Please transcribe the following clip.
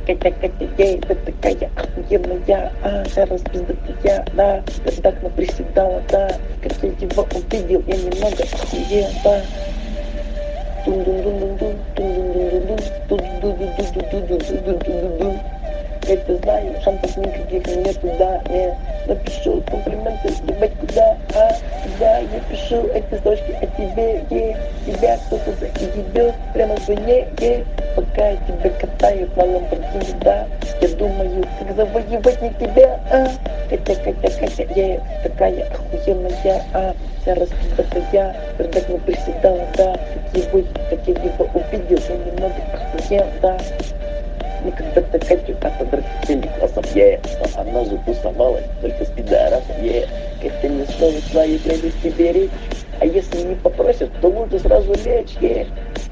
Катя, ей, ты такая охуенная, распиздатая, да, ты так наприседала, да, как я его увидел, я немного охуел, да. Я тебя знаю, шансов никаких нету, да, не. Напишу комплименты, ебать куда, куда я пишу эти строчки о тебе, тебя кто-то заебет прямо в вине, пока я тебя катаю на ламборгини, да, я думаю, как завоевать не тебя, Катя, такая охуенная, вся распиздатая, пердак не приседала, да, как я его увидел, я немного охуел, да. Никогда Катю так подрастили классом, но она же тусовалась только с пидорасом, Катя не стоит своей плейлисте беречь, а если не попросят, то лучше сразу лечь,